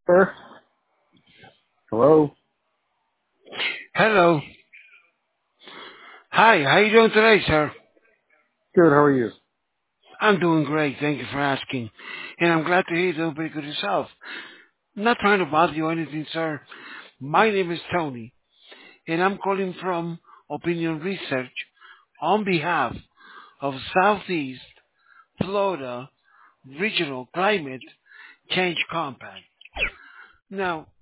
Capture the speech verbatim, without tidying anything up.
Sir? Hello? Hello. Hi, how you doing today, sir? Good, how are you? I'm doing great, thank you for asking. And I'm glad to hear you're doing pretty good yourself. I'm not trying to bother you or anything, sir. My name is Tony, and I'm calling from Opinion Research on behalf of Southeast Florida Regional Climate Change Compact. Now,